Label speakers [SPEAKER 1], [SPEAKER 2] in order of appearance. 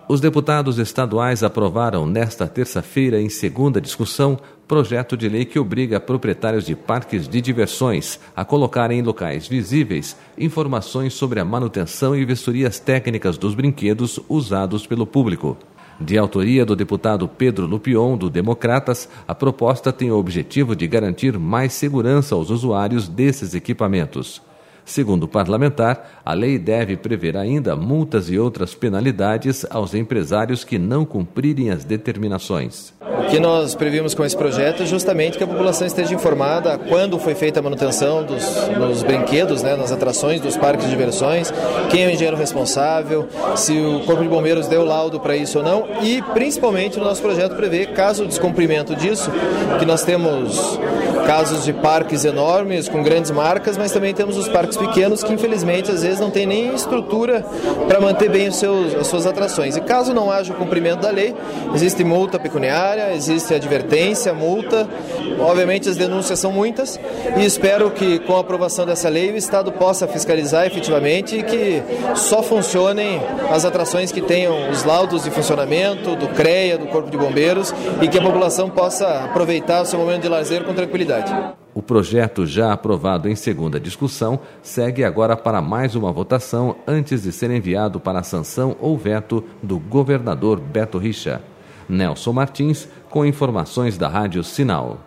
[SPEAKER 1] Os deputados estaduais aprovaram nesta terça-feira, em segunda discussão, projeto de lei que obriga proprietários de parques de diversões a colocarem em locais visíveis informações sobre a manutenção e vistorias técnicas dos brinquedos usados pelo público. De autoria do deputado Pedro Lupion, do Democratas, a proposta tem o objetivo de garantir mais segurança aos usuários desses equipamentos. Segundo o parlamentar, a lei deve prever ainda multas e outras penalidades aos empresários que não cumprirem as determinações.
[SPEAKER 2] O que nós previmos com esse projeto é justamente que a população esteja informada quando foi feita a manutenção dos brinquedos, nas atrações dos parques de diversões, quem é o engenheiro responsável, se o Corpo de Bombeiros deu laudo para isso ou não, e principalmente o nosso projeto prevê, caso descumprimento disso, que nós temos casos de parques enormes com grandes marcas, mas também temos os parques pequenos que infelizmente às vezes não tem nem estrutura para manter bem as suas atrações. E caso não haja o cumprimento da lei, existe multa pecuniária, existe advertência, multa. Obviamente as denúncias são muitas e espero que com a aprovação dessa lei o Estado possa fiscalizar efetivamente e que só funcionem as atrações que tenham os laudos de funcionamento do CREA, do Corpo de Bombeiros, e que a população possa aproveitar o seu momento de lazer com tranquilidade.
[SPEAKER 1] O projeto, já aprovado em segunda discussão, segue agora para mais uma votação antes de ser enviado para a sanção ou veto do governador Beto Richa. Nelson Martins, com informações da Rádio Sinal.